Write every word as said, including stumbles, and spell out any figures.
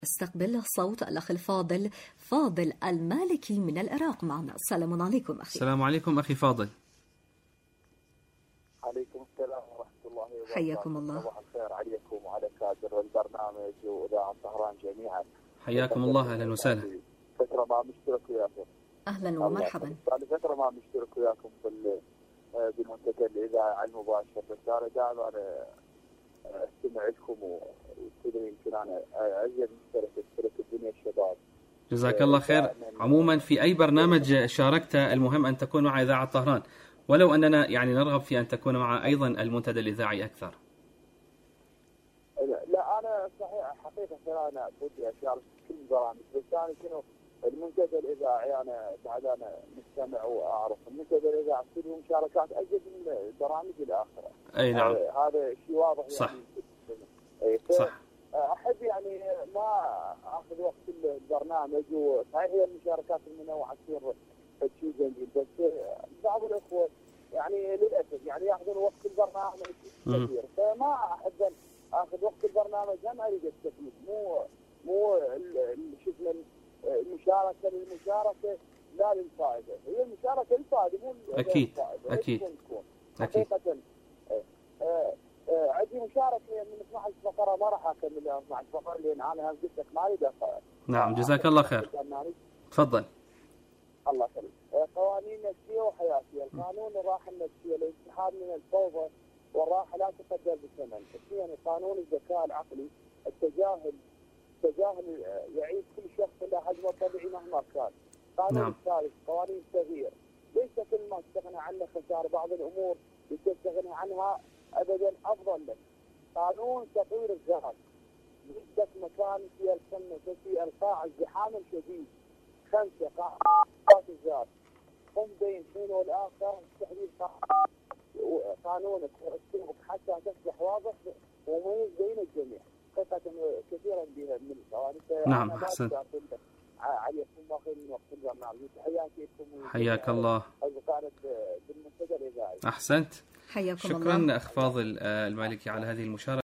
استقبل صوت الأخ الفاضل فاضل المالكي من العراق معنا. السلام عليكم أخي. السلام عليكم أخي فاضل. عليكم السلام ورحمة الله وبركاته. حياكم الله. صباح الخير عليكم وعلى كادر البرنامج وإذاعة طهران جميعا. حياكم الله، أهلا وسهلا. فترة ما مشترك وياكم. أهلا ومرحبا. صار فترة ما مشترك وياكم بالمنتدى الإذاعي على المباشر، بس أنا دائما أنا أستمع لكم وتدري يمكن أنا أعزز مشترك اشترك الدنيا الشباب. جزاك الله خير. عموما في أي برنامج شاركت المهم أن تكون مع إذاعة طهران، ولو أننا يعني نرغب في أن تكون مع أيضا المنتدى الإذاعي أكثر. لا أنا صحيح حقيقة أنا بدي أشارك كل البرامج، بس أنا شنو المنتدى الإذاعي أنا بعد أنا مستمع وأعرف المنتدى الإذاعي فيه مشاركات أجد من البرامج الآخرة. أي نعم. آه هذا شيء واضح. صح. يعني صح. أحب يعني ما أخذ وقت البرنامج، وصحيح هي المشاركات المنوعة تصير شيء جميل، بس بعض الأخوة يعني للأسف يعني يأخذون وقت البرنامج كثير، فما أحب أخذ وقت البرنامج هم أريد أستفيد، مو مو شفنا المشاركة للمشاركة لا للفائدة، هي المشاركة للفائدة مو أكيد أكيد أكيد. حقيقة عندي مشاركة من اثنتي عشرة فقرة ما راح أكمل اثنتي عشرة فقرة لأن أنا هم قلت لك ما أريد. نعم جزاك الله خير. تفضل. الله يسلمك. قوانين نفسية وحياتية. القانون الراحة النفسية الانسحاب من الفوضى والراحة لا تقدر بثمن. اثنين قانون الذكاء العقلي التجاهل التجاهل يعيش كل شخص له حجمه الطبيعي مهما كان. قانون نعم. الثالث قوانين التغيير. ليس كل ما تستغنى عنه خسارة، بعض الأمور تستغنى عنها أبدا أفضل لك. قانون تطوير الذات عندك مكان في السنة في القاع الزحام الشديد. خمسة قاعدة الذات قم بين حين والآخر تحديد قانونك وأسلوبك حتى تصبح واضح ومميز بين الجميع. حقيقة كثيرا بها من القوانين. نعم أحسنت. عليكم الله خير من وقت البرنامج. تحياتي لكم. حياك الله. أصدقائنا بالمنتدى الإذاعي. أحسنت. حياكم شكرا الله. أخ فاضل المالكي على هذه المشاركة.